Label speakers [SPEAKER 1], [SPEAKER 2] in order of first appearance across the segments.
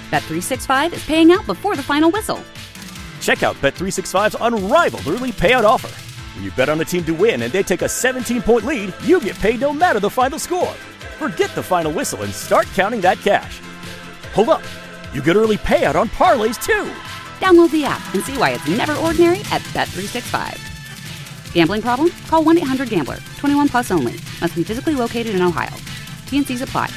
[SPEAKER 1] Bet365 is paying out before the final whistle.
[SPEAKER 2] Check out Bet365's unrivaled early payout offer. When you bet on a team to win and they take a 17-point lead, you get paid no matter the final score. Forget the final whistle and start counting that cash. Hold up. You get early payout on parlays, too.
[SPEAKER 1] Download the app and see why it's never ordinary at Bet365. Gambling problem? Call 1-800-GAMBLER. 21 plus only. Must be physically located in Ohio. T&Cs apply.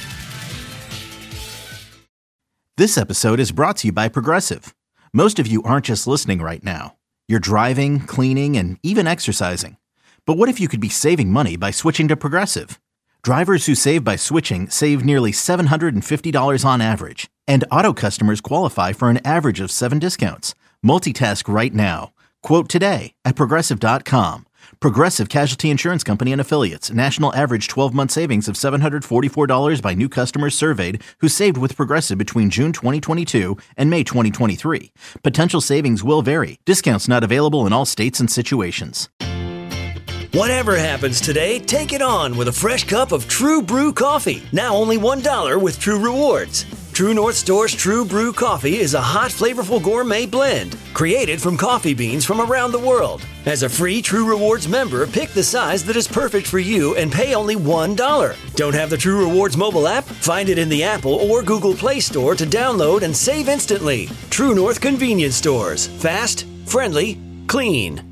[SPEAKER 3] This episode is brought to you by Progressive. Most of you aren't just listening right now. You're driving, cleaning, and even exercising. But what if you could be saving money by switching to Progressive? Drivers who save by switching save nearly $750 on average. And auto customers qualify for an average of 7 discounts. Multitask right now. Quote today at Progressive.com. Progressive Casualty Insurance Company and Affiliates. National average 12-month savings of $744 by new customers surveyed who saved with Progressive between June 2022 and May 2023. Potential savings will vary. Discounts not available in all states and situations.
[SPEAKER 4] Whatever happens today, take it on with a fresh cup of True Brew coffee. Now only $1 with True Rewards. True North Store's True Brew coffee is a hot, flavorful gourmet blend created from coffee beans from around the world. As a free True Rewards member, pick the size that is perfect for you and pay only $1. Don't have the True Rewards mobile app? Find it in the Apple or Google Play Store to download and save instantly. True North Convenience Stores. Fast, friendly, clean.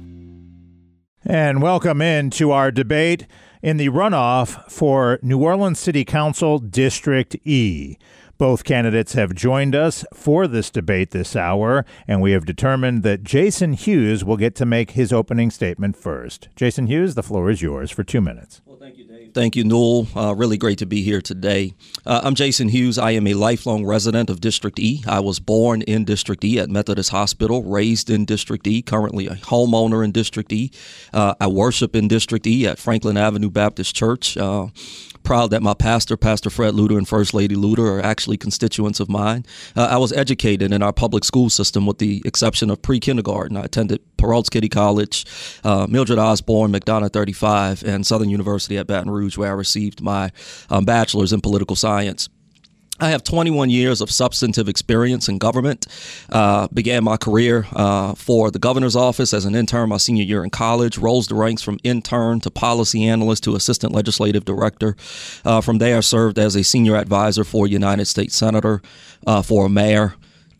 [SPEAKER 5] And welcome into our debate in the runoff for New Orleans City Council District E. Both candidates have joined us for this debate this hour, and we have determined that Jason Hughes will get to make his opening statement first. Jason Hughes, the floor is yours for 2 minutes.
[SPEAKER 6] Well, thank you, Dave. Thank you, Newell. Really great to be here today. I'm Jason Hughes. I am a lifelong resident of District E. I was born in District E at Methodist Hospital, raised in District E, currently a homeowner in District E. I worship in District E at Franklin Avenue Baptist Church. Proud that my pastor, Pastor Fred Luter, and First Lady Luter are actually constituents of mine. I was educated in our public school system with the exception of pre-kindergarten. I attended Peralt's Kitty College, Mildred Osborne, McDonough 35, and Southern University at Baton Rouge, where I received my bachelor's in political science. I have 21 years of substantive experience in government. Began my career for the governor's office as an intern my senior year in college, rose the ranks from intern to policy analyst to assistant legislative director. From there, I served as a senior advisor for a United States senator, for a mayor,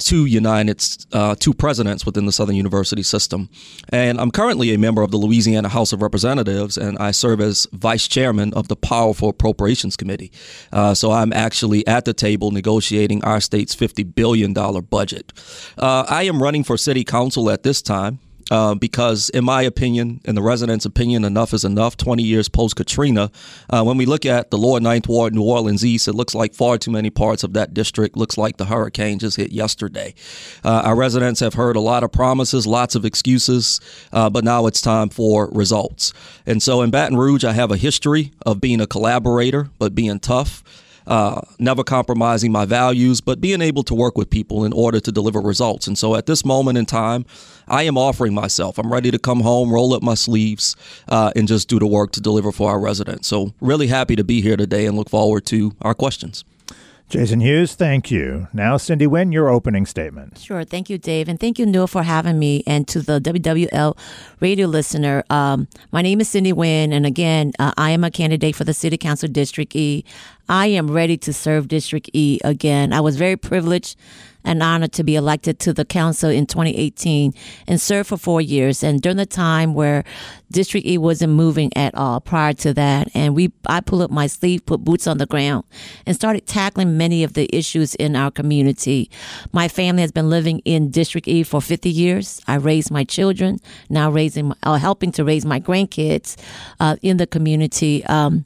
[SPEAKER 6] two presidents within the Southern University system. And I'm currently a member of the Louisiana House of Representatives, and I serve as vice chairman of the Powerful Appropriations Committee. So I'm actually at the table negotiating our state's $50 billion budget. I am running for city council at this time. Because in my opinion, in the residents' opinion, enough is enough. 20 years post-Katrina, when we look at the lower Ninth Ward, New Orleans East, it looks like far too many parts of that district looks like the hurricane just hit yesterday. Our residents have heard a lot of promises, lots of excuses, but now it's time for results. And so in Baton Rouge, I have a history of being a collaborator, but being tough. Never compromising my values, but being able to work with people in order to deliver results. And so at this moment in time, I am offering myself. I'm ready to come home, roll up my sleeves, and just do the work to deliver for our residents. So really happy to be here today and look forward to our questions.
[SPEAKER 5] Jason Hughes, thank you. Now, Cindy Nguyen, your opening statement.
[SPEAKER 7] Sure. Thank you, Dave. And thank you, Newell, for having me. And to the WWL radio listener, my name is Cindy Nguyen. And again, I am a candidate for the City Council District E. I am ready to serve District E again. I was very privileged and honored to be elected to the council in 2018 and served for 4 years. And during the time where District E wasn't moving at all prior to that, and I pulled up my sleeve, put boots on the ground, and started tackling many of the issues in our community. My family has been living in District E for 50 years. I raised my children, now helping to raise my grandkids in the community.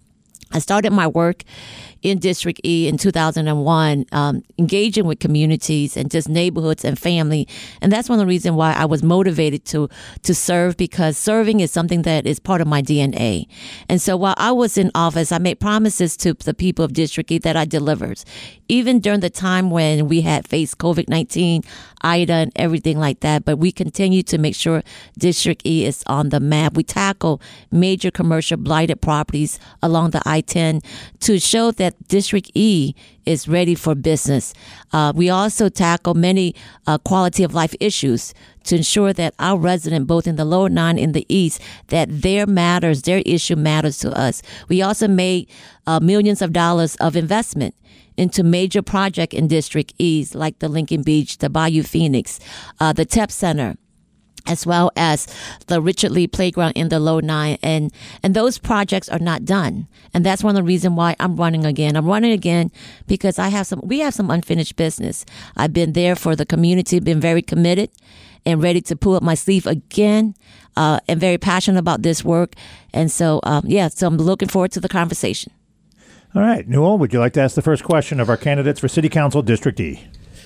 [SPEAKER 7] I started my work in District E in 2001, engaging with communities and just neighborhoods and family. And that's one of the reasons why I was motivated to serve, because serving is something that is part of my DNA. And so while I was in office, I made promises to the people of District E that I delivered. Even during the time when we had faced COVID-19, Ida and everything like that, but we continue to make sure District E is on the map. We tackle major commercial blighted properties along the I-10 to show that that District E is ready for business. We also tackle many quality of life issues to ensure that our resident, both in the Lower 9 and the East, that their issue matters to us. We also made millions of dollars of investment into major projects in District East, like the Lincoln Beach, the Bayou Phoenix, the TEP Center, as well as the Richard Lee Playground in the Low 9. And those projects are not done. And that's one of the reasons why I'm running again. I'm running again because we have some unfinished business. I've been there for the community, been very committed and ready to pull up my sleeve again, and very passionate about this work. And so, so I'm looking forward to the conversation.
[SPEAKER 5] All right. Newell, would you like to ask the first question of our candidates for City Council District E?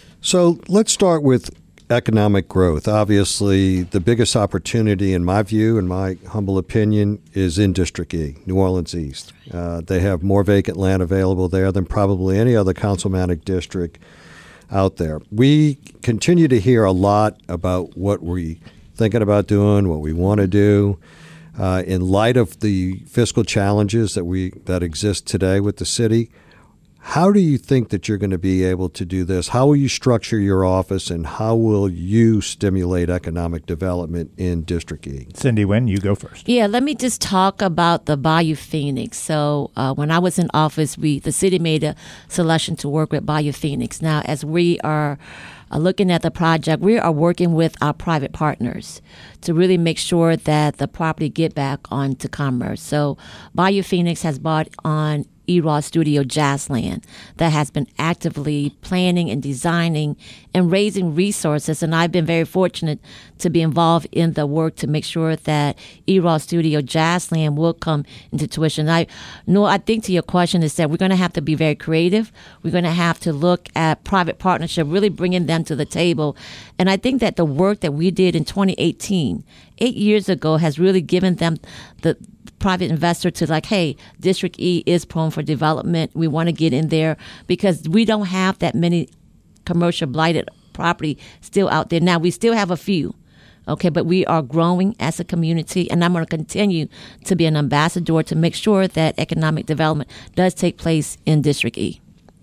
[SPEAKER 8] So let's start with economic growth. Obviously, the biggest opportunity, in my view, in my humble opinion, is in District E, New Orleans East. They have more vacant land available there than probably any other councilmanic district out there. We continue to hear a lot about what we're thinking about doing, what we want to do. In light of the fiscal challenges that exist today with the city, how do you think that you're going to be able to do this? How will you structure your office, and how will you stimulate economic development in District E?
[SPEAKER 5] Cindy Nguyen, you go first.
[SPEAKER 7] Yeah, let me just talk about the Bayou Phoenix. So when I was in office, the city made a selection to work with Bayou Phoenix. Now, as we are looking at the project, we are working with our private partners to really make sure that the property get back onto commerce. So Bayou Phoenix has bought on E-Raw Studio Jazzland that has been actively planning and designing and raising resources. And I've been very fortunate to be involved in the work to make sure that E-Raw Studio Jazzland will come into tuition. I think to your question is that we're going to have to be very creative. We're going to have to look at private partnership, really bringing them to the table. And I think that the work that we did in 2018, 8 years ago, has really given them the private investor to hey, District E is prone for development. We want to get in there because we don't have that many commercial blighted property still out there. Now, we still have a few, okay, but we are growing as a community, and I'm going to continue to be an ambassador to make sure that economic development does take place in District E.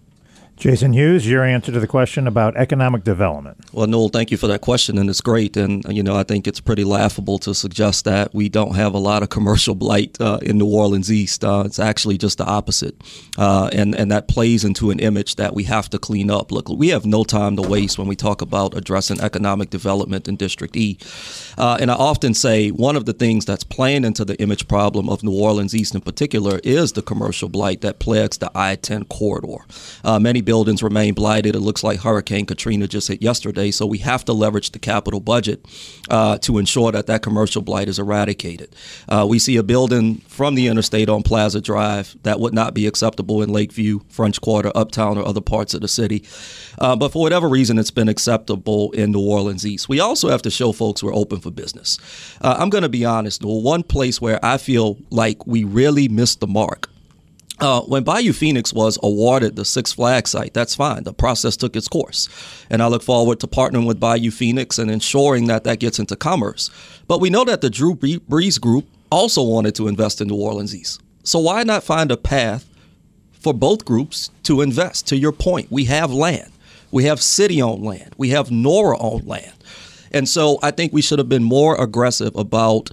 [SPEAKER 5] Jason Hughes, your answer to the question about economic development.
[SPEAKER 6] Well, Noel, thank you for that question, and it's great. And, I think it's pretty laughable to suggest that we don't have a lot of commercial blight in New Orleans East. It's actually just the opposite. And that plays into an image that we have to clean up. Look, we have no time to waste when we talk about addressing economic development in District E. And I often say one of the things that's playing into the image problem of New Orleans East in particular is the commercial blight that plagues the I-10 corridor. Many buildings remain blighted. It looks like Hurricane Katrina just hit yesterday, so we have to leverage the capital budget to ensure that commercial blight is eradicated. We see a building from the interstate on Plaza Drive that would not be acceptable in Lakeview, French Quarter, Uptown, or other parts of the city. But for whatever reason, it's been acceptable in New Orleans East. We also have to show folks we're open for business. I'm going to be honest, one place where I feel like we really missed the mark. When Bayou Phoenix was awarded the Six Flags site, that's fine. The process took its course. And I look forward to partnering with Bayou Phoenix and ensuring that gets into commerce. But we know that the Drew Brees Group also wanted to invest in New Orleans East. So why not find a path for both groups to invest? To your point, we have land. We have city-owned land. We have Nora-owned land. And so I think we should have been more aggressive about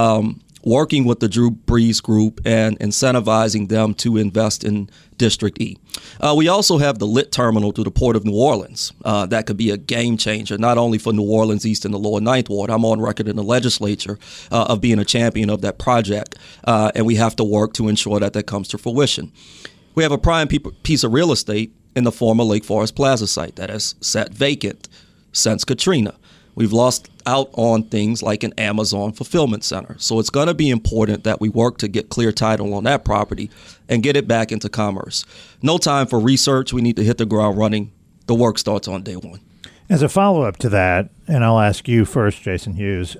[SPEAKER 6] working with the Drew Brees Group and incentivizing them to invest in District E. We also have the Lit Terminal through the Port of New Orleans. That could be a game changer, not only for New Orleans East and the Lower Ninth Ward. I'm on record in the legislature of being a champion of that project, and we have to work to ensure that comes to fruition. We have a prime piece of real estate in the former Lake Forest Plaza site that has sat vacant since Katrina. We've lost out on things like an Amazon fulfillment center. So it's going to be important that we work to get clear title on that property and get it back into commerce. No time for research. We need to hit the ground running. The work starts on day one.
[SPEAKER 5] As a follow-up to that, and I'll ask you first, Jason Hughes,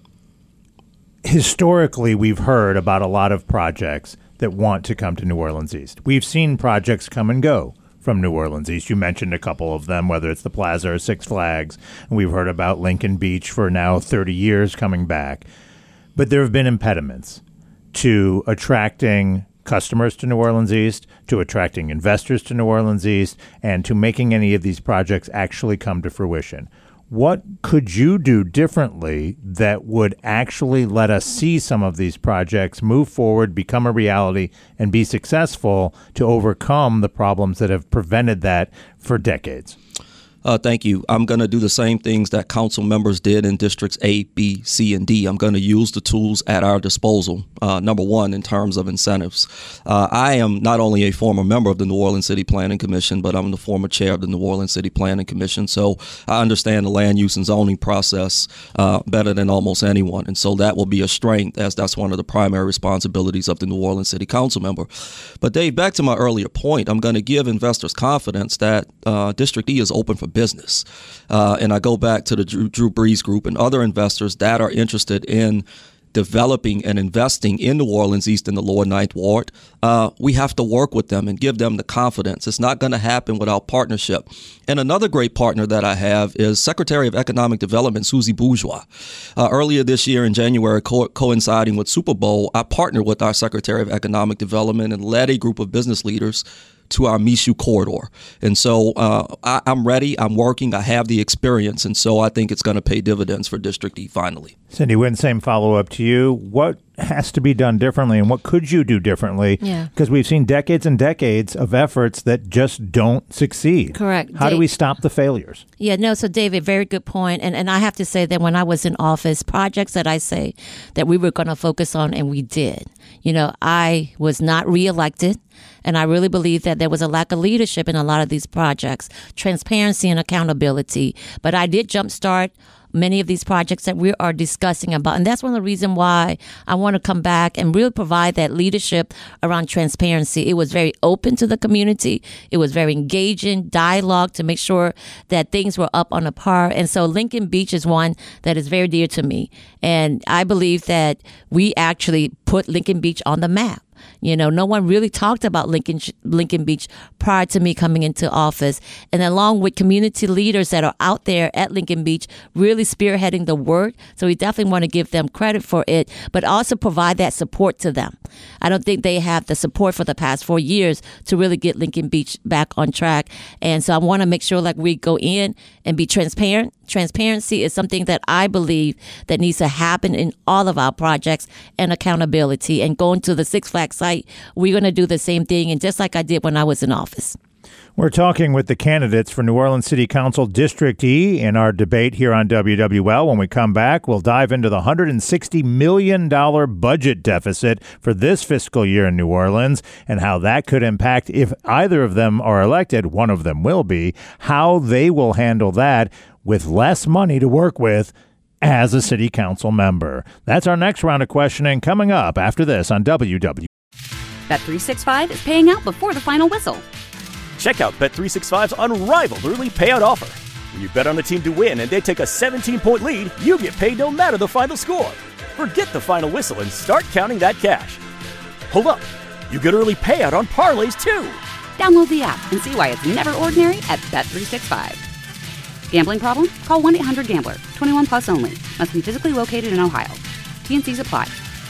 [SPEAKER 5] historically we've heard about a lot of projects that want to come to New Orleans East. We've seen projects come and go from New Orleans East. You mentioned a couple of them, whether it's the Plaza or Six Flags. And we've heard about Lincoln Beach for now 30 years coming back. But there have been impediments to attracting customers to New Orleans East, to attracting investors to New Orleans East, and to making any of these projects actually come to fruition. What could you do differently that would actually let us see some of these projects move forward, become a reality, and be successful to overcome the problems that have prevented that for decades?
[SPEAKER 6] Thank you. I'm going to do the same things that council members did in districts A, B, C, and D. I'm going to use the tools at our disposal. Number one, in terms of incentives. I am not only a former member of the New Orleans City Planning Commission, but I'm the former chair of the New Orleans City Planning Commission. So I understand the land use and zoning process better than almost anyone. And so that will be a strength, as that's one of the primary responsibilities of the New Orleans City Council member. But Dave, back to my earlier point, I'm going to give investors confidence that District E is open for business. And I go back to the Drew Brees Group and other investors that are interested in developing and investing in New Orleans East in the Lower Ninth Ward. We have to work with them and give them the confidence. It's not going to happen without partnership. And another great partner that I have is Secretary of Economic Development, Susie Bourgeois. Earlier this year in January, coinciding with Super Bowl, I partnered with our Secretary of Economic Development and led a group of business leaders to our Michoud corridor. And so I'm ready, I'm working, I have the experience, and so I think it's going to pay dividends for District E finally.
[SPEAKER 5] Cindy Wynn, same follow-up to you. What has to be done differently, and what could you do differently? Because we've seen decades and decades of efforts that just don't succeed.
[SPEAKER 7] Correct.
[SPEAKER 5] How do we stop the failures?
[SPEAKER 7] So David, very good point. And I have to say that when I was in office, projects that I say that we were going to focus on, and we did. I was not reelected. And I really believe that there was a lack of leadership in a lot of these projects, transparency and accountability. But I did jumpstart many of these projects that we are discussing about. And that's one of the reasons why I want to come back and really provide that leadership around transparency. It was very open to the community. It was very engaging, dialogue to make sure that things were up on a par. And so Lincoln Beach is one that is very dear to me. And I believe that we actually put Lincoln Beach on the map. No one really talked about Lincoln Beach prior to me coming into office. And along with community leaders that are out there at Lincoln Beach, really spearheading the work. So we definitely want to give them credit for it, but also provide that support to them. I don't think they have the support for the past 4 years to really get Lincoln Beach back on track. And so I want to make sure we go in and be transparent. Transparency is something that I believe that needs to happen in all of our projects, and accountability. And going to the Six Flags site, we're going to do the same thing, and just like I did when I was in office.
[SPEAKER 5] We're talking with the candidates for New Orleans City Council District E in our debate here on WWL. When we come back, we'll dive into the $160 million budget deficit for this fiscal year in New Orleans and how that could impact, if either of them are elected, one of them will be, how they will handle that with less money to work with as a city council member. That's our next round of questioning coming up after this on WWL.
[SPEAKER 1] Bet365 is paying out before the final whistle.
[SPEAKER 2] Check out Bet365's unrivaled early payout offer. When you bet on a team to win and they take a 17-point lead, you get paid no matter the final score. Forget the final whistle and start counting that cash. Hold up. You get early payout on parlays, too.
[SPEAKER 1] Download the app and see why it's never ordinary at Bet365. Gambling problem? Call 1-800-GAMBLER. 21 plus only. Must be physically located in Ohio. T&Cs apply.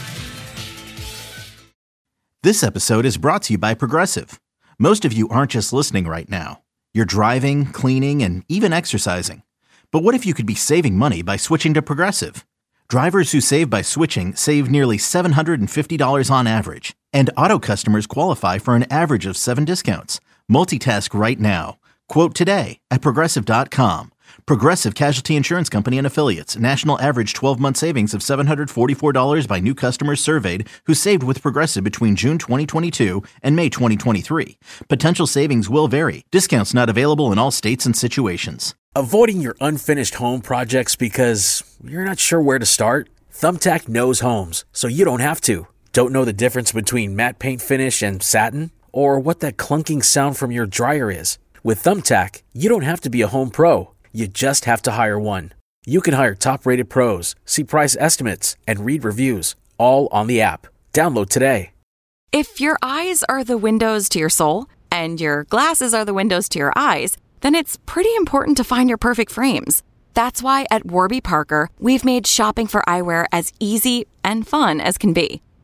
[SPEAKER 3] This episode is brought to you by Progressive. Most of you aren't just listening right now. You're driving, cleaning, and even exercising. But what if you could be saving money by switching to Progressive? Drivers who save by switching save nearly $750 on average. And auto customers qualify for an average of 7 discounts. Multitask right now. Quote today at Progressive.com. Progressive Casualty Insurance Company and Affiliates. National average 12-month savings of $744 by new customers surveyed who saved with Progressive between June 2022 and May 2023. Potential savings will vary. Discounts not available in all states and situations.
[SPEAKER 9] Avoiding your unfinished home projects because you're not sure where to start? Thumbtack knows homes, so you don't have to. Don't know the difference between matte paint finish and satin? Or what that clunking sound from your dryer is? With Thumbtack, you don't have to be a home pro. You just have to hire one. You can hire top-rated pros, see price estimates, and read reviews, all on the app. Download today.
[SPEAKER 10] If your eyes are the windows to your soul, and your glasses are the windows to your eyes, then it's pretty important to find your perfect frames. That's why at Warby Parker, we've made shopping for eyewear as easy and fun as can be.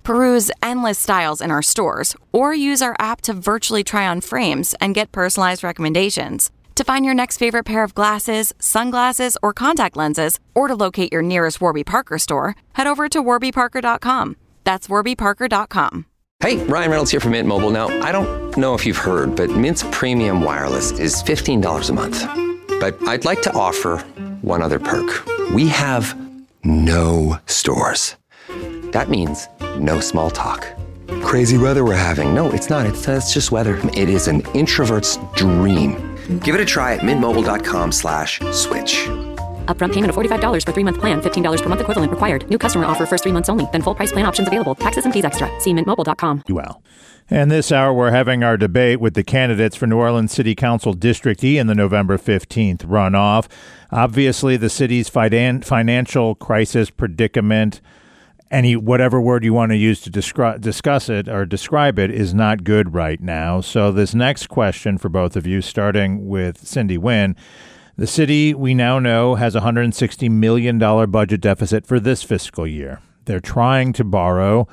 [SPEAKER 10] Peruse endless styles in our stores, or use our app to virtually try on frames and get personalized recommendations. To find your next favorite pair of glasses, sunglasses, or contact lenses, or to locate your nearest Warby Parker store, head over to warbyparker.com. That's warbyparker.com.
[SPEAKER 11] Hey, Ryan Reynolds here from Mint Mobile. Now, I don't know if you've heard, but Mint's premium wireless is $15 a month. But I'd like to offer one other perk. We have no stores. That means no small talk. Crazy weather we're having. No, it's not. It's just weather. It is an introvert's dream. Give it a try at mintmobile.com/switch.
[SPEAKER 1] Upfront payment of $45 for 3-month plan, $15 per month equivalent required. New customer offer first 3 months only. Then full price plan options available. Taxes and fees extra. See mintmobile.com.
[SPEAKER 5] Well, and this hour we're having our debate with the candidates for New Orleans City Council District E in the November 15th runoff. Obviously, the city's financial crisis predicament, whatever word you want to use to discuss it or describe it, is not good right now. So this next question for both of you, starting with Cindy Nguyen. The city, we now know, has a $160 million budget deficit for this fiscal year. They're trying to borrow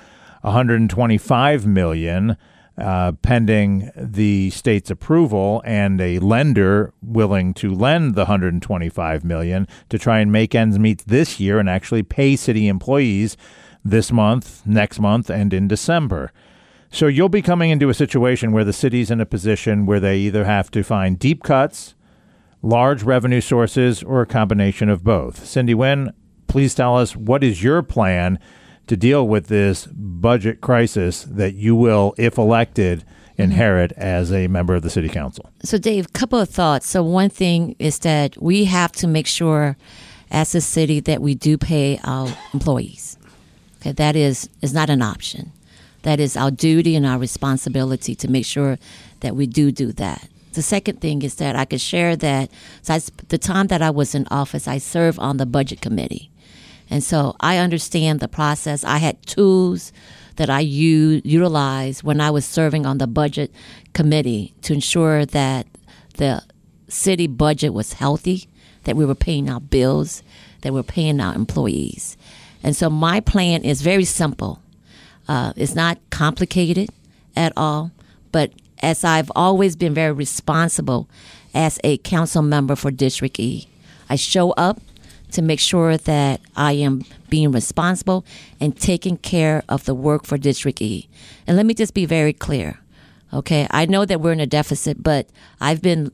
[SPEAKER 5] $125 million pending the state's approval and a lender willing to lend the $125 million to try and make ends meet this year and actually pay city employees this month, next month, and in December. So you'll be coming into a situation where the city's in a position where they either have to find deep cuts, large revenue sources, or a combination of both. Cindy Nguyen, please tell us, what is your plan to deal with this budget crisis that you will, if elected, inherit as a member of the city council?
[SPEAKER 7] So, Dave, a couple of thoughts. So one thing is that we have to make sure as a city that we do pay our employees. Okay, that is not an option. That is our duty and our responsibility to make sure that we do that. The second thing is that I could share that the time that I was in office, I served on the budget committee. And so I understand the process. I had tools that I utilized when I was serving on the budget committee to ensure that the city budget was healthy, that we were paying our bills, that we were paying our employees. And so my plan is very simple. It's not complicated at all, but as I've always been very responsible as a council member for District E, I show up to make sure that I am being responsible and taking care of the work for District E. And let me just be very clear, okay? I know that we're in a deficit, but I've been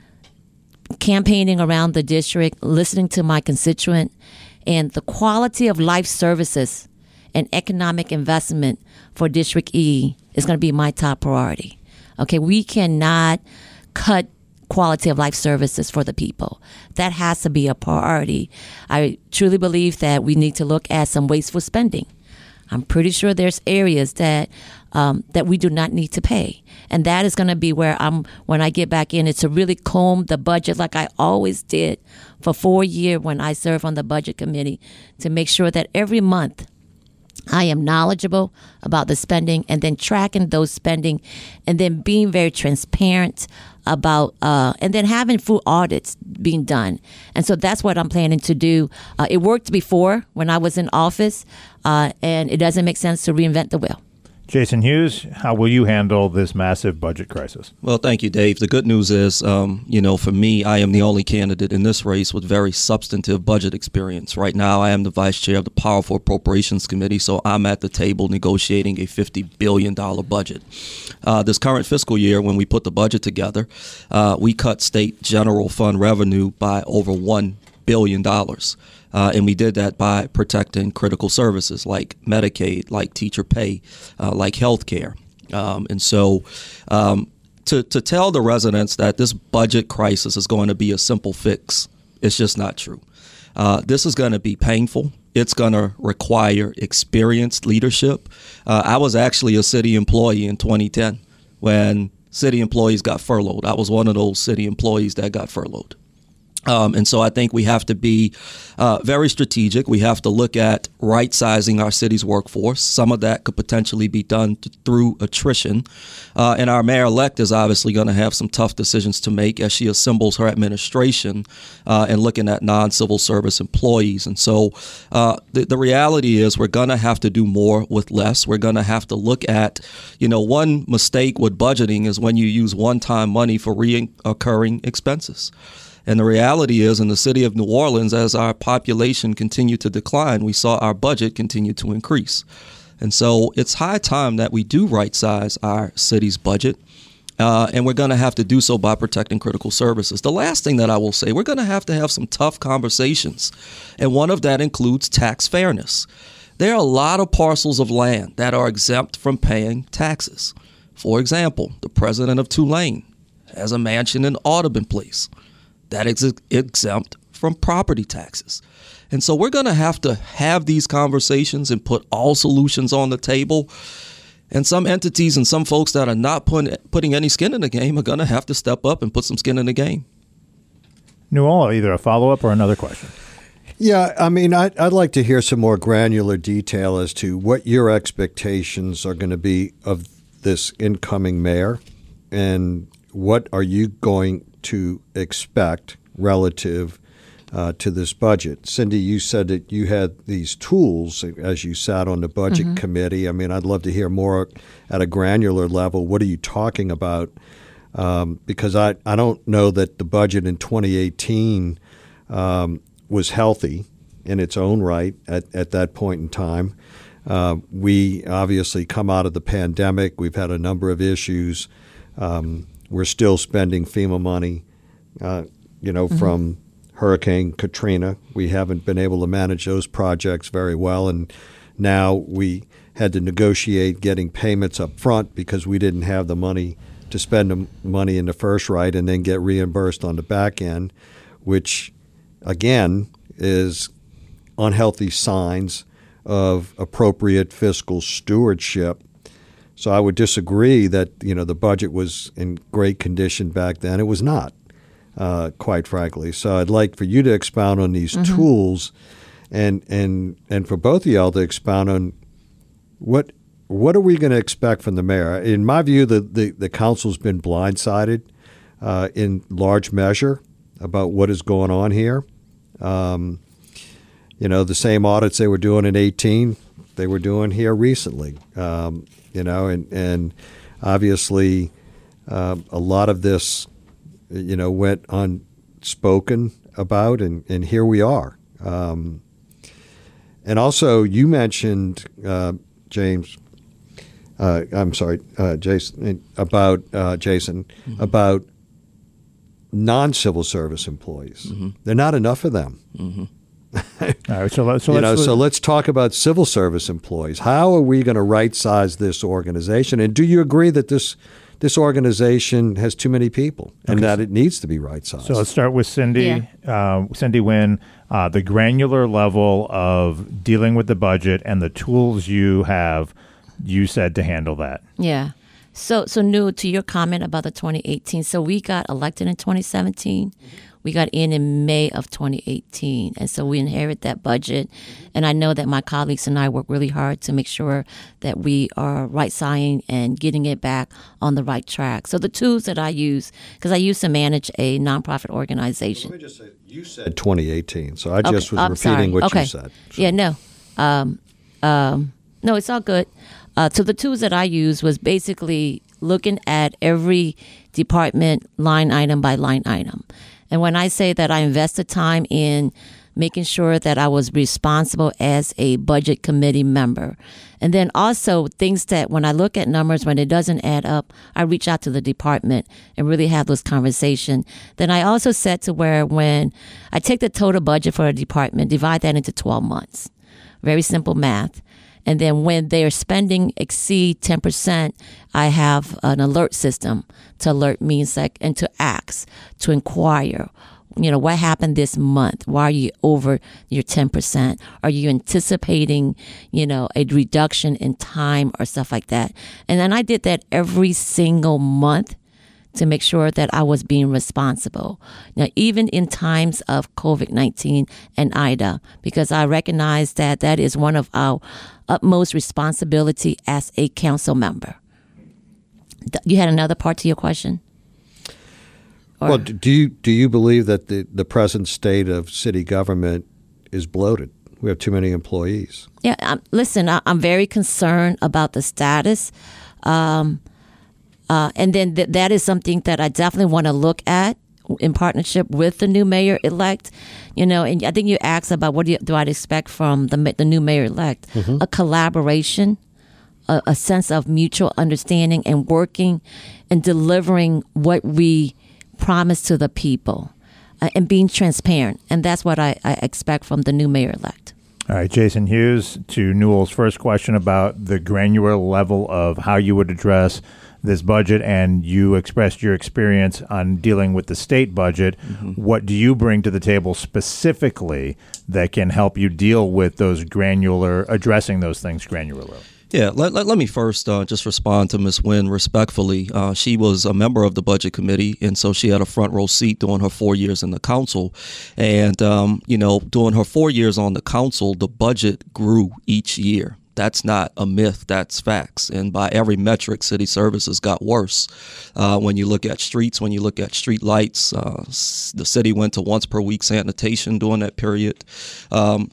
[SPEAKER 7] campaigning around the district, listening to my constituent, and the quality of life services and economic investment for District E is going to be my top priority. Okay, we cannot cut quality of life services for the people. That has to be a priority. I truly believe that we need to look at some wasteful spending. I'm pretty sure there's areas that we do not need to pay. And that is going to be where when I get back in, it's to really comb the budget like I always did for 4 years when I served on the budget committee, to make sure that every month I am knowledgeable about the spending and then tracking those spending and then being very transparent about and then having full audits being done. And so that's what I'm planning to do. It worked before when I was in office, and it doesn't make sense to reinvent the wheel.
[SPEAKER 5] Jason Hughes, how will you handle this massive budget crisis?
[SPEAKER 6] Well, thank you, Dave. The good news is, for me, I am the only candidate in this race with very substantive budget experience. Right now, I am the vice chair of the Powerful Appropriations Committee, so I'm at the table negotiating a $50 billion budget. This current fiscal year, when we put the budget together, we cut state general fund revenue by over $1 billion. And we did that by protecting critical services like Medicaid, like teacher pay, like health care. And so to tell the residents that this budget crisis is going to be a simple fix, it's just not true. This is going to be painful. It's going to require experienced leadership. I was actually a city employee in 2010 when city employees got furloughed. I was one of those city employees that got furloughed. And so I think we have to be very strategic. We have to look at right-sizing our city's workforce. Some of that could potentially be done through attrition. And our mayor-elect is obviously going to have some tough decisions to make as she assembles her administration and looking at non-civil service employees. And so the reality is we're going to have to do more with less. We're going to have to look at, one mistake with budgeting is when you use one-time money for reoccurring expenses. And the reality is, in the city of New Orleans, as our population continued to decline, we saw our budget continue to increase. And so it's high time that we do right-size our city's budget, and we're going to have to do so by protecting critical services. The last thing that I will say, we're going to have some tough conversations, and one of that includes tax fairness. There are a lot of parcels of land that are exempt from paying taxes. For example, the president of Tulane has a mansion in Audubon Place that is exempt from property taxes. And so we're going to have these conversations and put all solutions on the table. And some entities and some folks that are not putting any skin in the game are going to have to step up and put some skin in the game.
[SPEAKER 5] Newell, either a follow-up or another question?
[SPEAKER 8] Yeah, I mean, I'd like to hear some more granular detail as to what your expectations are going to be of this incoming mayor, and what are you going to expect relative to this budget. Cindy, you said that you had these tools as you sat on the budget committee. I mean, I'd love to hear more at a granular level. What are you talking about? Because I don't know that the budget in 2018 was healthy in its own right at that point in time. We obviously come out of the pandemic. We've had a number of issues. We're still spending FEMA money, from Hurricane Katrina. We haven't been able to manage those projects very well. And now we had to negotiate getting payments up front because we didn't have the money to spend the money in the first right and then get reimbursed on the back end, which, again, is unhealthy signs of appropriate fiscal stewardship. So I would disagree that, the budget was in great condition back then. It was not, quite frankly. So I'd like for you to expound on these tools and for both of y'all to expound on what are we going to expect from the mayor? In my view, the council's been blindsided in large measure about what is going on here. The same audits they were doing in 2018, they were doing here recently. And obviously a lot of this, went unspoken about, and here we are. And also, you mentioned, Jason, about non-civil service employees. There are not enough of them.
[SPEAKER 5] All right, so let's talk about civil service employees. How are we going to right-size this organization? And do you agree that this organization has too many people and that it needs to be right-sized? So let's start with Cindy. Cindy Nguyen, the granular level of dealing with the budget and the tools you have, you said, to handle that.
[SPEAKER 7] Yeah. So New, to your comment about the 2018, so we got elected in 2017. We got in May of 2018, and so we inherit that budget. And I know that my colleagues and I work really hard to make sure that we are right-sizing and getting it back on the right track. So the tools that I use, because I used to manage a nonprofit organization. Let me just say, you said 2018, so I just was repeating what you said. So. Yeah, no. No, it's all good. So the tools that I used was basically looking at every department line item by line item. And when I say that I invested time in making sure that I was responsible as a budget committee member. And then also things that when I look at numbers, when it doesn't add up, I reach out to the department and really have those conversations. Then I also said to where when I take the total budget for a department, divide that into 12 months. Very simple math. And then when their spending exceed 10%, I have an alert system to alert me and to ask, to inquire, what happened this month? Why are you over your 10%? Are you anticipating, a reduction in time or stuff like that? And then I did that every single month to make sure that I was being responsible. Now, even in times of COVID-19 and Ida, because I recognize that that is one of our utmost responsibility as a council member. You had another part to your question?
[SPEAKER 8] Well, do you believe that the present state of city government is bloated? We have too many employees.
[SPEAKER 7] Yeah, listen, I'm very concerned about the status. And then that is something that I definitely want to look at in partnership with the new mayor-elect. And I think you asked about what do I expect from the new mayor-elect. Mm-hmm. A collaboration, a sense of mutual understanding and working and delivering what we promise to the people and being transparent. And that's what I expect from the new mayor-elect.
[SPEAKER 5] All right, Jason Hughes, to Newell's first question about the granular level of how you would address this budget, and you expressed your experience on dealing with the state budget. Mm-hmm. What do you bring to the table specifically that can help you deal with those addressing those things granularly?
[SPEAKER 6] Yeah, let me first just respond to Ms. Nguyen respectfully. She was a member of the Budget Committee, and so she had a front row seat during her 4 years in the council. And, during her 4 years on the council, the budget grew each year. That's not a myth. That's facts. And by every metric, city services got worse. When you look at streets, when you look at street lights, the city went to once per week sanitation during that period. I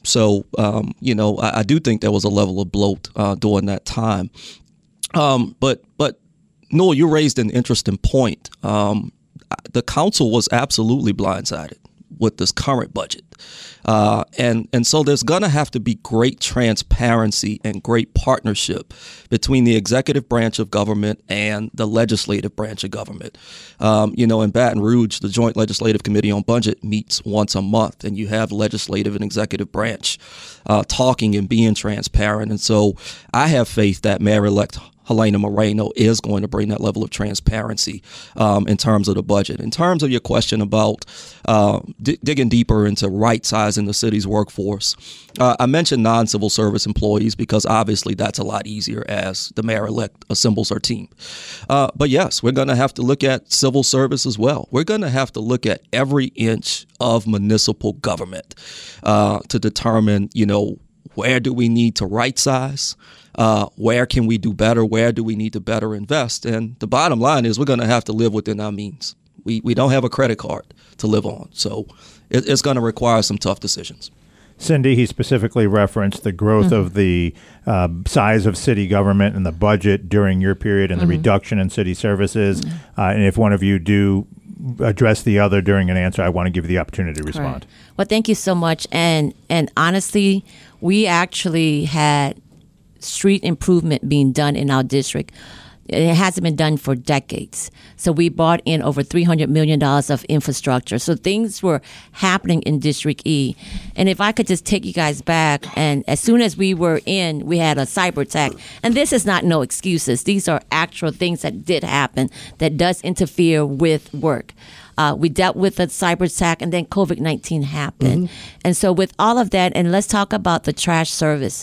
[SPEAKER 6] do think there was a level of bloat during that time. But Newell, you raised an interesting point. The council was absolutely blindsided with this current budget. And so there's going to have to be great transparency and great partnership between the executive branch of government and the legislative branch of government. In Baton Rouge, the Joint Legislative Committee on Budget meets once a month, and you have legislative and executive branch talking and being transparent. And so I have faith that Mayor-elect Helena Moreno is going to bring that level of transparency in terms of the budget. In terms of your question about digging deeper into right-sizing the city's workforce, I mentioned non-civil service employees because obviously that's a lot easier as the mayor-elect assembles her team. But yes, we're going to have to look at civil service as well. We're going to have to look at every inch of municipal government to determine, where do we need to right-size? Where can we do better? Where do we need to better invest? And the bottom line is we're going to have to live within our means. We don't have a credit card to live on. So it's going to require some tough decisions.
[SPEAKER 5] Cindy, he specifically referenced the growth of the size of city government and the budget during your period and the reduction in city services. And if one of you do address the other during an answer, I want to give you the opportunity to respond.
[SPEAKER 7] Right. Well, thank you so much. And honestly, we actually had street improvement being done in our district. It hasn't been done for decades. So we brought in over $300 million of infrastructure. So things were happening in District E. And if I could just take you guys back, and as soon as we were in, we had a cyber attack. And this is not no excuses. These are actual things that did happen that does interfere with work. We dealt with the cyber attack, and then COVID-19 happened. And so with all of that, and let's talk about the trash service.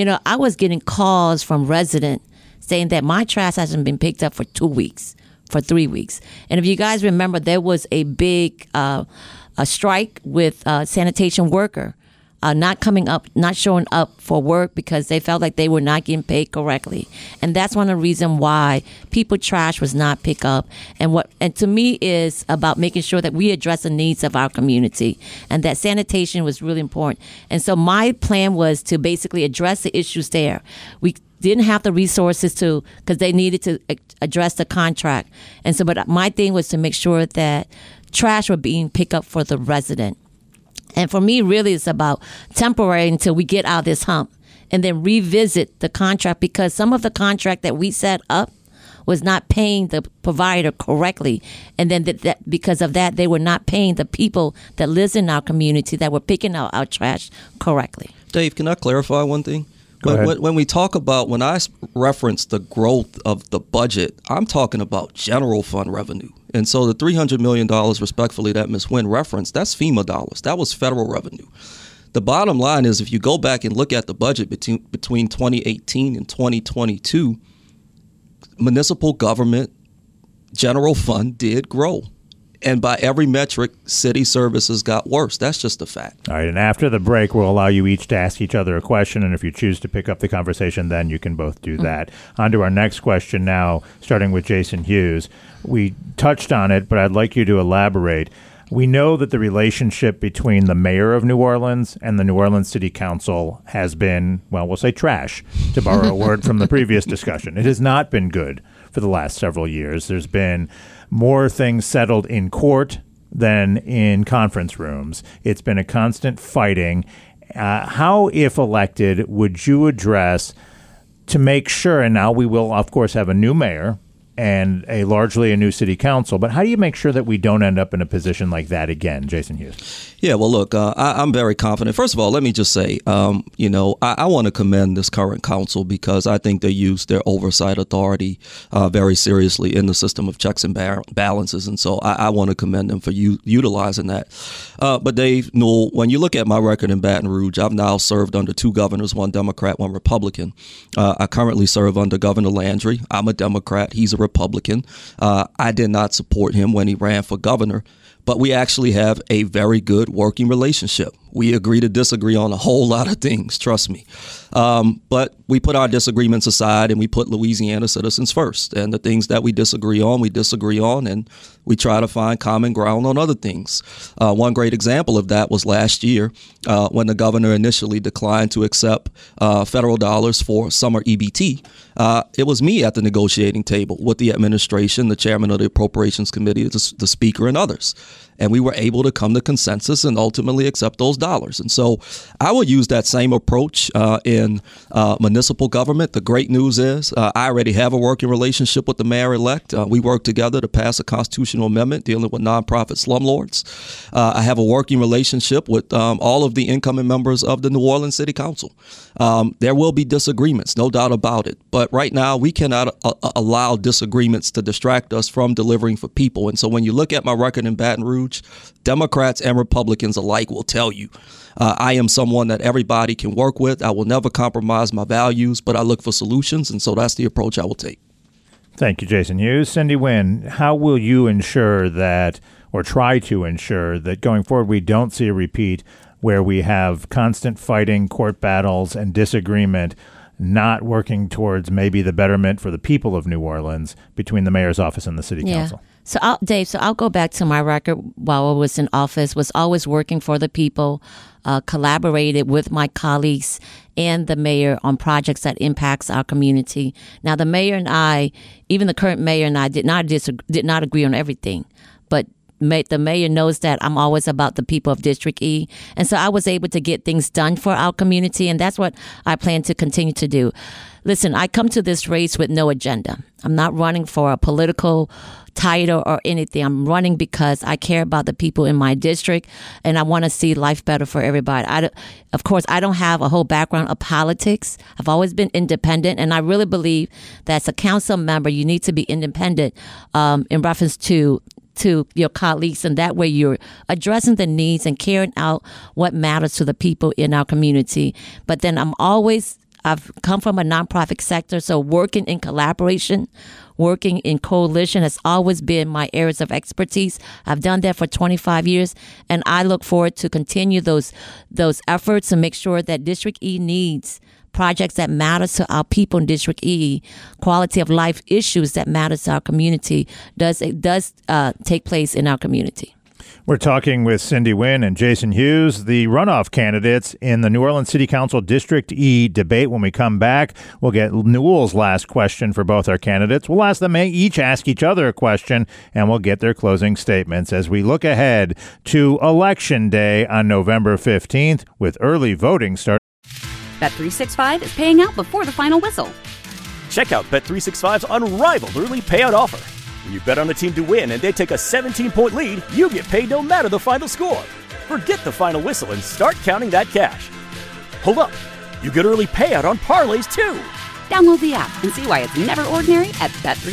[SPEAKER 7] I was getting calls from residents saying that my trash hasn't been picked up for 2 weeks, for 3 weeks. And if you guys remember, there was a big a strike with sanitation worker not showing up for work because they felt like they were not getting paid correctly. And that's one of the reasons why people trash was not picked up. And to me is about making sure that we address the needs of our community, and that sanitation was really important. And so my plan was to basically address the issues there. We didn't have the resources because they needed to address the contract. And so, but my thing was to make sure that trash were being picked up for the resident. And for me, really, it's about temporary until we get out of this hump and then revisit the contract, because some of the contract that we set up was not paying the provider correctly. And then because of that, they were not paying the people that lives in our community that were picking out our trash correctly.
[SPEAKER 6] Dave, can I clarify one thing? When we talk about, when I reference the growth of the budget, I'm talking about general fund revenue. And so the $300 million, respectfully, that Ms. Nguyen referenced, that's FEMA dollars. That was federal revenue. The bottom line is, if you go back and look at the budget between 2018 and 2022, municipal government general fund did grow. And by every metric, city services got worse. That's just a fact.
[SPEAKER 5] All right, and after the break, we'll allow you each to ask each other a question, and if you choose to pick up the conversation, then you can both do that. On to our next question now, starting with Jason Hughes. We touched on it, but I'd like you to elaborate. We know that the relationship between the mayor of New Orleans and the New Orleans City Council has been, well, we'll say trash, to borrow a word from the previous discussion. It has not been good for the last several years. There's been more things settled in court than in conference rooms. It's been a constant fighting. How, if elected, would you address to make sure, and now we will, of course, have a new mayor and largely a new city council, but how do you make sure that we don't end up in a position like that again, Jason Hughes?
[SPEAKER 6] Yeah, well, look, I'm very confident. First of all, let me just say, I want to commend this current council because I think they use their oversight authority very seriously in the system of checks and balances. And so I want to commend them for utilizing that. But Dave Newell, when you look at my record in Baton Rouge, I've now served under two governors, one Democrat, one Republican. I currently serve under Governor Landry. I'm a Democrat. He's a Republican. I did not support him when he ran for governor, but we actually have a very good working relationship. We agree to disagree on a whole lot of things, trust me. But we put our disagreements aside and we put Louisiana citizens first. And the things that we disagree on, and we try to find common ground on other things. One great example of that was last year when the governor initially declined to accept federal dollars for summer EBT. It was me at the negotiating table with the administration, the chairman of the Appropriations Committee, the speaker, and others. And we were able to come to consensus and ultimately accept those dollars. And so I will use that same approach in municipal government. The great news is I already have a working relationship with the mayor-elect. We worked together to pass a constitutional amendment dealing with nonprofit slumlords. I have a working relationship with all of the incoming members of the New Orleans City Council. There will be disagreements, no doubt about it. But right now, we cannot allow disagreements to distract us from delivering for people. And so when you look at my record in Baton Rouge, Democrats and Republicans alike will tell you I am someone that everybody can work with. I will never compromise my values, but I look for solutions. And so that's the approach I will take.
[SPEAKER 5] Thank you, Jason Hughes. Cindy Nguyen, how will you ensure that, or try to ensure that going forward we don't see a repeat where we have constant fighting, court battles, and disagreement not working towards maybe the betterment for the people of New Orleans between the mayor's office and the city council?
[SPEAKER 7] So, I'll go back to my record while I was in office, was always working for the people, collaborated with my colleagues and the mayor on projects that impacts our community. Now, the mayor and I, even the current mayor and I, did not agree on everything, but the mayor knows that I'm always about the people of District E. And so I was able to get things done for our community, and that's what I plan to continue to do. Listen, I come to this race with no agenda. I'm not running for a political title or anything. I'm running because I care about the people in my district, and I want to see life better for everybody. Of course, I don't have a whole background of politics. I've always been independent, and I really believe that as a council member, you need to be independent in reference to your colleagues, and that way you're addressing the needs and carrying out what matters to the people in our community. But then I've come from a nonprofit sector, so working in collaboration, working in coalition has always been my areas of expertise. I've done that for 25 years, and I look forward to continue those efforts and make sure that District E needs projects that matter to our people in District E, quality of life issues that matter to our community does take place in our community.
[SPEAKER 5] We're talking with Cindy Nguyen and Jason Hughes, the runoff candidates in the New Orleans City Council District E debate. When we come back, we'll get Newell's last question for both our candidates. We'll ask them each ask each other a question, and we'll get their closing statements as we look ahead to Election Day on November 15th with early voting starting.
[SPEAKER 1] Bet365 is paying out before the final whistle.
[SPEAKER 2] Check out Bet365's unrivaled early payout offer. When you bet on a team to win and they take a 17-point lead, you get paid no matter the final score. Forget the final whistle and start counting that cash. Hold up. You get early payout on parlays, too.
[SPEAKER 1] Download the app and see why it's never ordinary at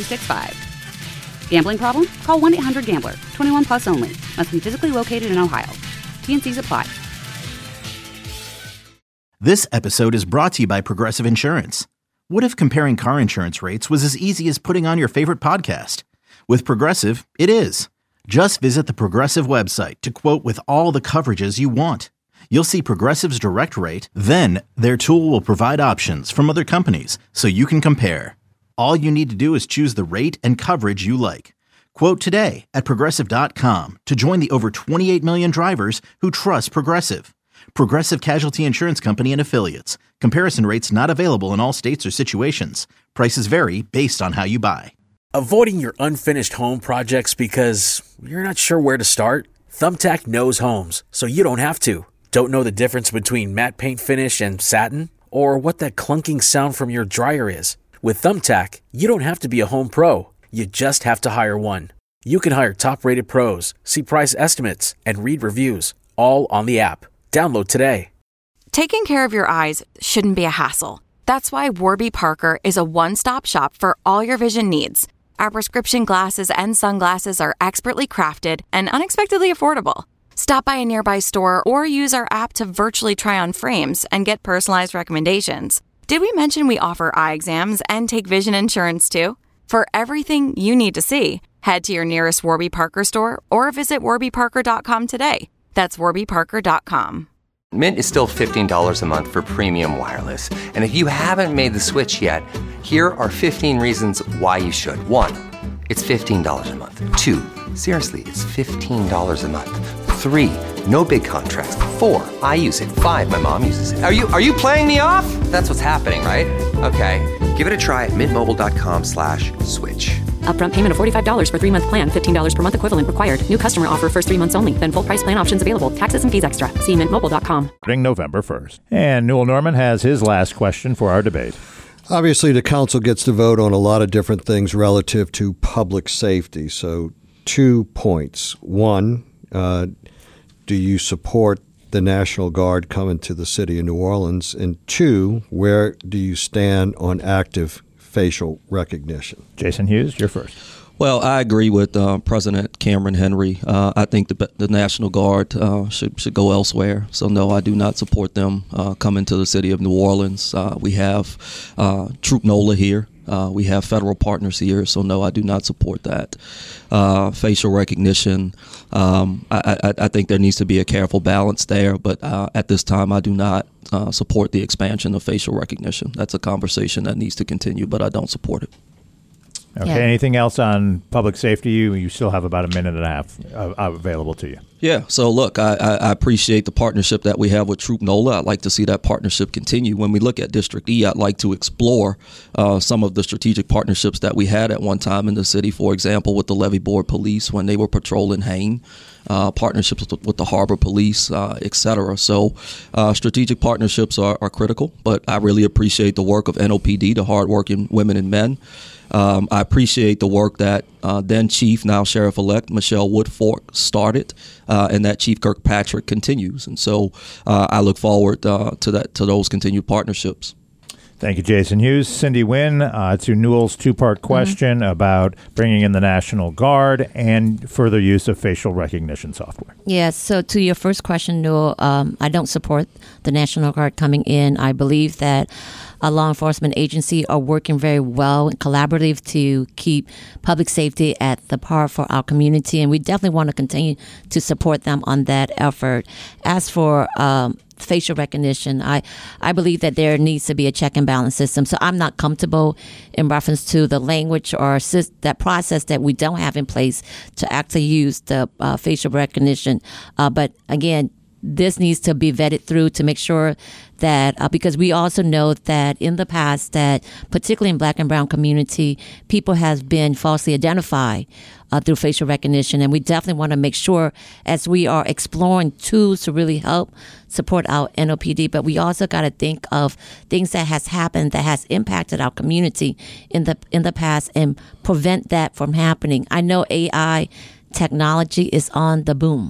[SPEAKER 1] Bet365. Gambling problem? Call 1-800-GAMBLER. 21 plus only. Must be physically located in Ohio. T&Cs apply.
[SPEAKER 3] This episode is brought to you by Progressive Insurance. What if comparing car insurance rates was as easy as putting on your favorite podcast? With Progressive, it is. Just visit the Progressive website to quote with all the coverages you want. You'll see Progressive's direct rate, then their tool will provide options from other companies so you can compare. All you need to do is choose the rate and coverage you like. Quote today at Progressive.com to join the over 28 million drivers who trust Progressive. Progressive Casualty Insurance Company and Affiliates. Comparison rates not available in all states or situations. Prices vary based on how you buy.
[SPEAKER 9] Avoiding your unfinished home projects because you're not sure where to start? Thumbtack knows homes, so you don't have to. Don't know the difference between matte paint finish and satin? Or what that clunking sound from your dryer is? With Thumbtack, you don't have to be a home pro. You just have to hire one. You can hire top-rated pros, see price estimates, and read reviews, all on the app. Download today.
[SPEAKER 10] Taking care of your eyes shouldn't be a hassle. That's why Warby Parker is a one-stop shop for all your vision needs. Our prescription glasses and sunglasses are expertly crafted and unexpectedly affordable. Stop by a nearby store or use our app to virtually try on frames and get personalized recommendations. Did we mention we offer eye exams and take vision insurance too? For everything you need to see, head to your nearest Warby Parker store or visit warbyparker.com today. That's warbyparker.com.
[SPEAKER 11] Mint is still $15 a month for premium wireless. And if you haven't made the switch yet, here are 15 reasons why you should. 1, it's $15 a month. 2, seriously, it's $15 a month. 3, no big contracts. 4, I use it. 5, my mom uses it. Are you playing me off? That's what's happening, right? Okay, give it a try at mintmobile.com/switch.
[SPEAKER 12] Upfront payment of $45 for 3-month plan, $15 per month equivalent required. New customer offer first 3 months only. Then full price plan options available. Taxes and fees extra. See mintmobile.com.
[SPEAKER 5] November 1st. And Newell Norman has his last question for our debate.
[SPEAKER 8] Obviously, the council gets to vote on a lot of different things relative to public safety. So 2 points. 1, do you support the National Guard coming to the city of New Orleans? And 2, where do you stand on active facial recognition?
[SPEAKER 5] Jason Hughes, you're first.
[SPEAKER 6] Well, I agree with President Cameron Henry. I think the National Guard should go elsewhere. So, no, I do not support them coming to the city of New Orleans. We have Troop NOLA here. We have federal partners here. So, no, I do not support that. Facial recognition, I think there needs to be a careful balance there. But at this time, I do not support the expansion of facial recognition. That's a conversation that needs to continue, but I don't support it.
[SPEAKER 5] Okay.
[SPEAKER 7] Yeah.
[SPEAKER 5] Anything else on public safety? You still have about a minute and a half available to you.
[SPEAKER 6] Yeah. So, look, I appreciate the partnership that we have with Troop NOLA. I'd like to see that partnership continue. When we look at District E, I'd like to explore some of the strategic partnerships that we had at one time in the city, for example, with the Levee Board Police when they were patrolling Hain, partnerships with the Harbor Police, et cetera. So strategic partnerships are critical, but I really appreciate the work of NOPD, the hardworking women and men. I appreciate the work that then Chief, now Sheriff-elect Michelle Woodfork started, and that Chief Kirkpatrick continues. And so I look forward to those continued partnerships.
[SPEAKER 5] Thank you, Jason Hughes. Cindy Wynn, to Newell's two-part question about bringing in the National Guard and further use of facial recognition software.
[SPEAKER 7] Yes, so to your first question, Newell, I don't support the National Guard coming in. I believe that a law enforcement agency are working very well and collaborative to keep public safety at the par for our community, and we definitely want to continue to support them on that effort. As for facial recognition, I believe that there needs to be a check and balance system. So I'm not comfortable in reference to the language or that process that we don't have in place to actually use the facial recognition. But again, this needs to be vetted through to make sure that because we also know that in the past that particularly in Black and brown community, people have been falsely identified through facial recognition. And we definitely want to make sure as we are exploring tools to really help support our NOPD, but we also got to think of things that has happened that has impacted our community in the past and prevent that from happening. I know AI technology is on the boom.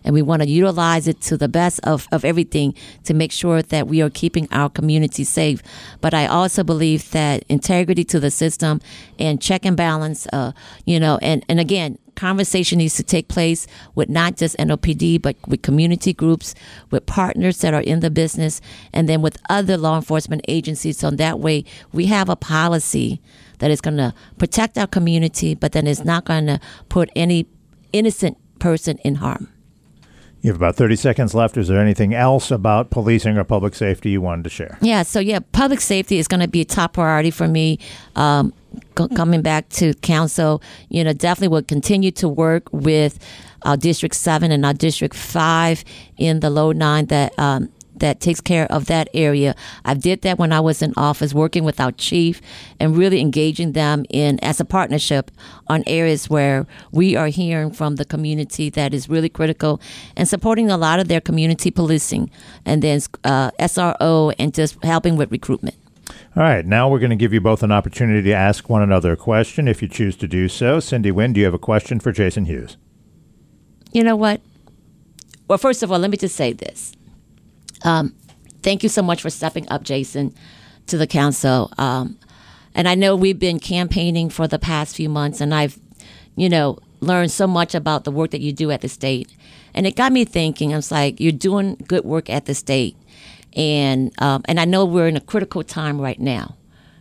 [SPEAKER 7] and we want to utilize it to the best of everything to make sure that we are keeping our community safe. But I also believe that integrity to the system and check and balance, and again, conversation needs to take place with not just NOPD, but with community groups, with partners that are in the business, and then with other law enforcement agencies. So that way we have a policy that is going to protect our community, but then is not going to put any innocent person in harm.
[SPEAKER 5] You have about 30 seconds left. Is there anything else about policing or public safety you wanted to share?
[SPEAKER 7] Yeah, public safety is going to be a top priority for me. Coming back to council, definitely will continue to work with our District 7 and our District 5 in the Low 9 that takes care of that area. I did that when I was in office, working with our chief and really engaging them as a partnership on areas where we are hearing from the community that is really critical, and supporting a lot of their community policing, and then SRO, and just helping with recruitment.
[SPEAKER 5] All right, now we're going to give you both an opportunity to ask one another a question if you choose to do so. Cindy Nguyen, do you have a question for Jason Hughes?
[SPEAKER 7] You know what? Well, first of all, let me just say this. Thank you so much for stepping up, Jason, to the council. And I know we've been campaigning for the past few months, and I've, learned so much about the work that you do at the state. And it got me thinking. I was like, you're doing good work at the state. And I know we're in a critical time right now.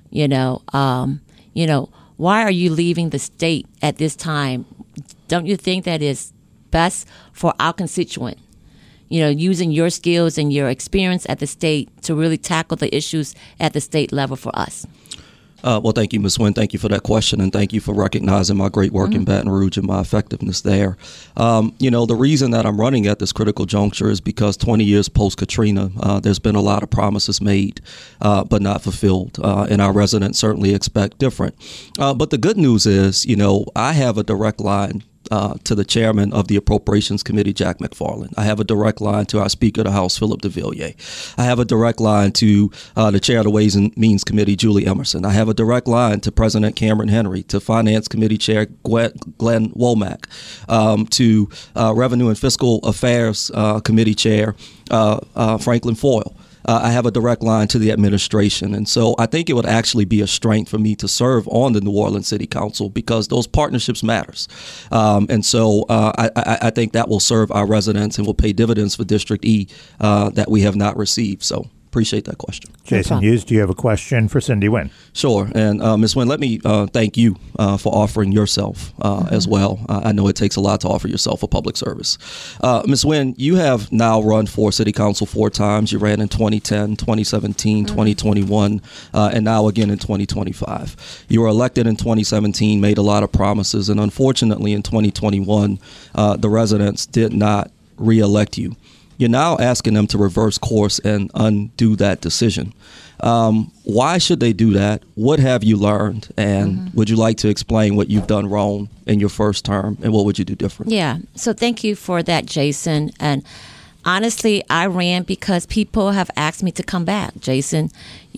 [SPEAKER 7] Why are you leaving the state at this time? Don't you think that is best for our constituent? Using your skills and your experience at the state to really tackle the issues at the state level for us.
[SPEAKER 6] Well, thank you, Ms. Nguyen. Thank you for that question, and thank you for recognizing my great work in Baton Rouge and my effectiveness there. The reason that I'm running at this critical juncture is because 20 years post-Katrina, there's been a lot of promises made, but not fulfilled, and our residents certainly expect different. But the good news is, I have a direct line to the chairman of the Appropriations Committee, Jack McFarland. I have a direct line to our Speaker of the House, Philip DeVilliers. I have a direct line to the Chair of the Ways and Means Committee, Julie Emerson. I have a direct line to President Cameron Henry, to Finance Committee Chair Glenn Womack, to Revenue and Fiscal Affairs Committee Chair Franklin Foyle. I have a direct line to the administration. And so I think it would actually be a strength for me to serve on the New Orleans City Council because those partnerships matters. And so I think that will serve our residents and will pay dividends for District E that we have not received. So appreciate that question.
[SPEAKER 5] Jason Hughes, do you have a question for Cindy Nguyen?
[SPEAKER 6] Sure. And Ms. Nguyen, let me thank you for offering yourself as well. I know it takes a lot to offer yourself a public service. Ms. Nguyen, you have now run for City Council 4 times. You ran in 2010, 2017, 2021, and now again in 2025. You were elected in 2017, made a lot of promises, and unfortunately in 2021, the residents did not re-elect you. You're now asking them to reverse course and undo that decision. Why should they do that? What have you learned? And would you like to explain what you've done wrong in your first term, and what would you do different?
[SPEAKER 7] Yeah. So thank you for that, Jason. And honestly, I ran because people have asked me to come back, Jason.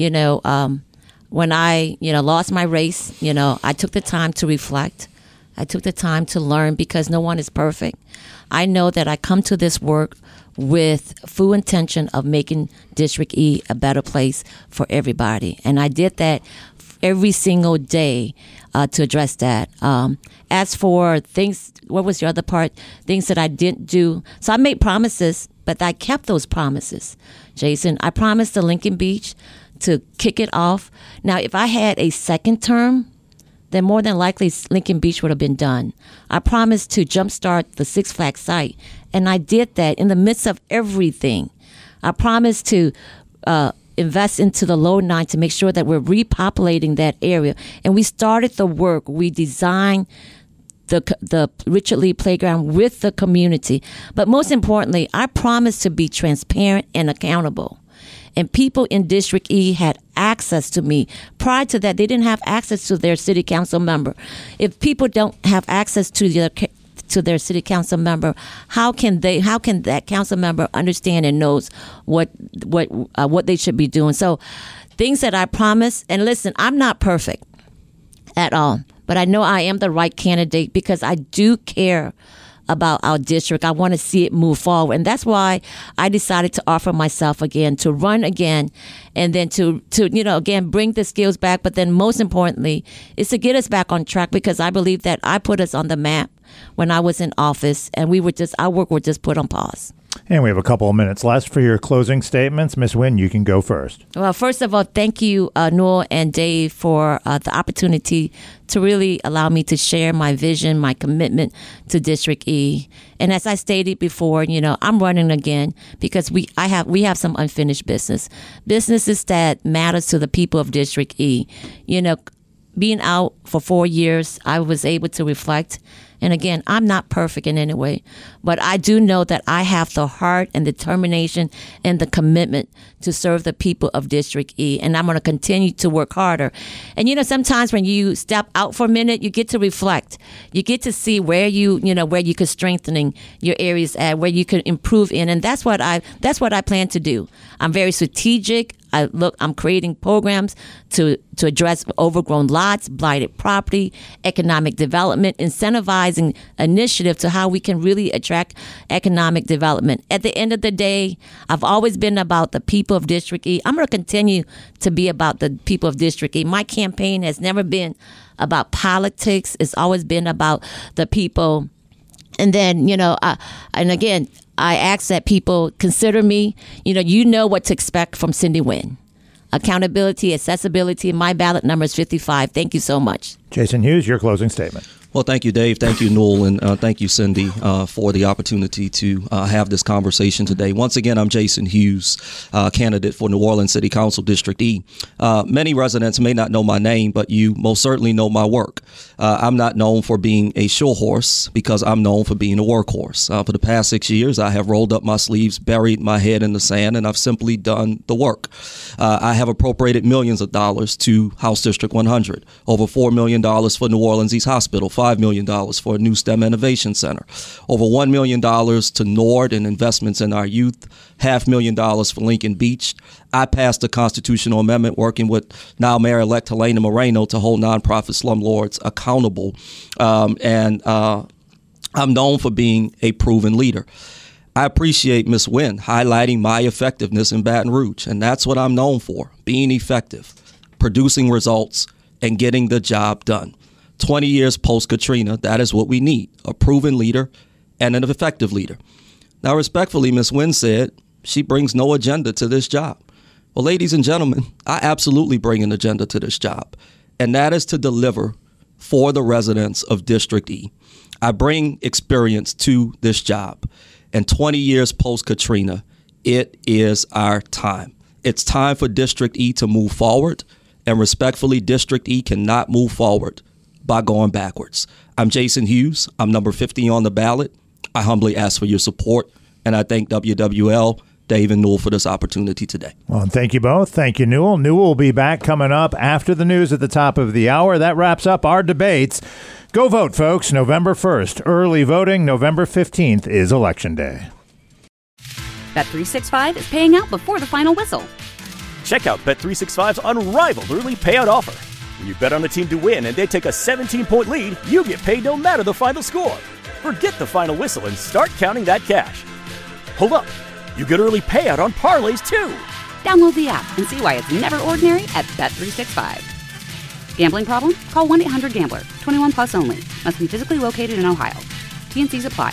[SPEAKER 7] When I, lost my race, I took the time to reflect. I took the time to learn because no one is perfect. I know that I come to this work with full intention of making District E a better place for everybody. And I did that every single day to address that. As for things, what was the other part? Things that I didn't do. So I made promises, but I kept those promises, Jason. I promised to Lincoln Beach to kick it off. Now, if I had a second term, then more than likely Lincoln Beach would have been done. I promised to jumpstart the Six Flags site, and I did that in the midst of everything. I promised to invest into the Low 9 to make sure that we're repopulating that area. And we started the work. We designed the Richard Lee Playground with the community. But most importantly, I promised to be transparent and accountable. And people in District E had access to me. Prior to that, they didn't have access to their city council member. If people don't have access to their city council member, how can that council member understand and knows what they should be doing? So things that I promised, and listen, I'm not perfect at all, but I know I am the right candidate because I do care about our district. I want to see it move forward. And that's why I decided to offer myself again, to run again, and then to again, bring the skills back. But then most importantly is to get us back on track, because I believe that I put us on the map when I was in office, and our work was just put on pause.
[SPEAKER 5] And we have a couple of minutes left for your closing statements. Ms. Wynn, you can go first.
[SPEAKER 7] Well, first of all, thank you, Newell and Dave, for the opportunity to really allow me to share my vision, my commitment to District E. And as I stated before, I'm running again because we have some unfinished businesses that matters to the people of District E. Being out for 4 years, I was able to reflect. And again, I'm not perfect in any way, but I do know that I have the heart and determination and the commitment to serve the people of District E. And I'm going to continue to work harder. And, sometimes when you step out for a minute, you get to reflect. You get to see where where you could strengthening your areas at, where you could improve in. And that's what I plan to do. I'm very strategic. I'm creating programs to address overgrown lots, blighted property, economic development, incentivizing initiative to how we can really attract economic development. At the end of the day, I've always been about the people of District E. I'm going to continue to be about the people of District E. My campaign has never been about politics. It's always been about the people. And then, I ask that people consider me. You know what to expect from Cindy Wynn. Accountability, accessibility. My ballot number is 55. Thank you so much.
[SPEAKER 5] Jason Hughes, your closing statement.
[SPEAKER 6] Well, thank you, Dave. Thank you, Newell. And thank you, Cindy, for the opportunity to have this conversation today. Once again, I'm Jason Hughes, candidate for New Orleans City Council District E. Many residents may not know my name, but you most certainly know my work. I'm not known for being a show horse because I'm known for being a workhorse. For the past 6 years, I have rolled up my sleeves, buried my head in the sand, and I've simply done the work. I have appropriated millions of dollars to House District 100, over $4 million for New Orleans East Hospital, $5 million for a new STEM Innovation Center, over $1 million to NORD and investments in our youth, $500,000 for Lincoln Beach. I passed a constitutional amendment working with now Mayor-elect Helena Moreno to hold nonprofit slumlords accountable. And I'm known for being a proven leader. I appreciate Ms. Wynn highlighting my effectiveness in Baton Rouge, and that's what I'm known for, being effective, producing results, and getting the job done. 20 years post-Katrina, that is what we need, a proven leader and an effective leader. Now, respectfully, Ms. Wynn said she brings no agenda to this job. Well, ladies and gentlemen, I absolutely bring an agenda to this job, and that is to deliver for the residents of District E. I bring experience to this job, and 20 years post-Katrina, it is our time. It's time for District E to move forward, and respectfully, District E cannot move forward by going backwards. I'm Jason Hughes. I'm number 50 on the ballot. I humbly ask for your support, and I thank WWL, Dave, and Newell for this opportunity today.
[SPEAKER 5] Well, thank you both. Thank you, Newell. Newell will be back coming up after the news at the top of the hour. That wraps up our debates. Go vote, folks. November 1st, early voting. November 15th is Election Day.
[SPEAKER 1] Bet365 is paying out before the final whistle.
[SPEAKER 2] Check out Bet365's unrivaled early payout offer. When you bet on a team to win and they take a 17-point lead, you get paid no matter the final score. Forget the final whistle and start counting that cash. Hold up. You get early payout on parlays, too.
[SPEAKER 1] Download the app and see why it's never ordinary at Bet365. Gambling problem? Call 1-800-GAMBLER. 21 plus only. Must be physically located in Ohio. T&Cs apply.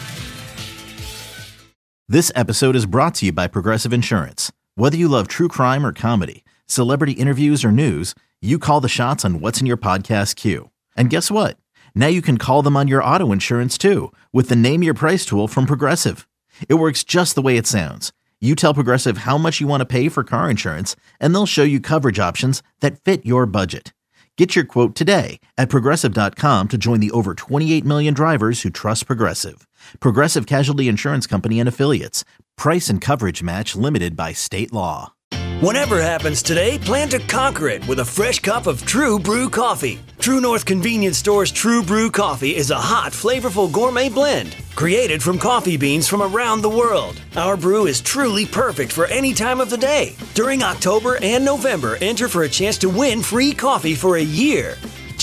[SPEAKER 3] This episode is brought to you by Progressive Insurance. Whether you love true crime or comedy, celebrity interviews or news, you call the shots on what's in your podcast queue. And guess what? Now you can call them on your auto insurance too with the Name Your Price tool from Progressive. It works just the way it sounds. You tell Progressive how much you want to pay for car insurance, and they'll show you coverage options that fit your budget. Get your quote today at Progressive.com to join the over 28 million drivers who trust Progressive. Progressive Casualty Insurance Company and Affiliates. Price and coverage match limited by state law.
[SPEAKER 4] Whatever happens today, plan to conquer it with a fresh cup of True Brew coffee. True North Convenience Store's True Brew coffee is a hot, flavorful gourmet blend created from coffee beans from around the world. Our brew is truly perfect for any time of the day. During October and November, enter for a chance to win free coffee for a year.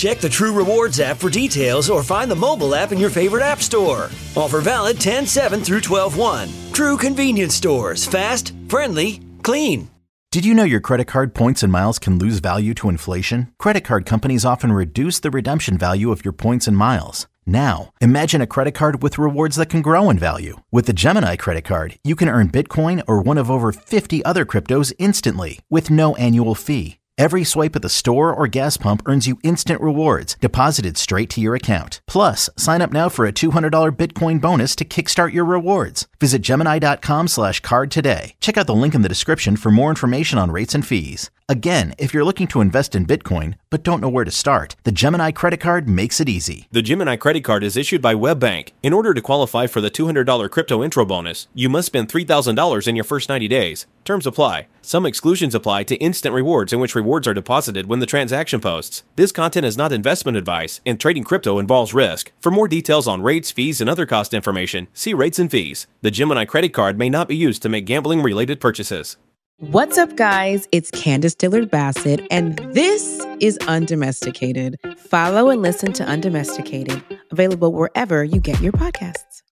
[SPEAKER 4] Check the True Rewards app for details or find the mobile app in your favorite app store. Offer valid 10/7 through 12/1. True convenience stores. Fast, friendly, clean.
[SPEAKER 3] Did you know your credit card points and miles can lose value to inflation? Credit card companies often reduce the redemption value of your points and miles. Now, imagine a credit card with rewards that can grow in value. With the Gemini credit card, you can earn Bitcoin or one of over 50 other cryptos instantly with no annual fee. Every swipe at the store or gas pump earns you instant rewards deposited straight to your account. Plus, sign up now for a $200 Bitcoin bonus to kickstart your rewards. Visit Gemini.com/card today. Check out the link in the description for more information on rates and fees. Again, if you're looking to invest in Bitcoin but don't know where to start, the Gemini credit card makes it easy.
[SPEAKER 13] The Gemini credit card is issued by WebBank. In order to qualify for the $200 crypto intro bonus, you must spend $3,000 in your first 90 days. Terms apply. Some exclusions apply to instant rewards, in which rewards are deposited when the transaction posts. This content is not investment advice, and trading crypto involves risk. For more details on rates, fees, and other cost information, see rates and fees. The Gemini credit card may not be used to make gambling-related purchases.
[SPEAKER 14] What's up, guys? It's Candace Dillard-Bassett, and this is Undomesticated. Follow and listen to Undomesticated, available wherever you get your podcasts.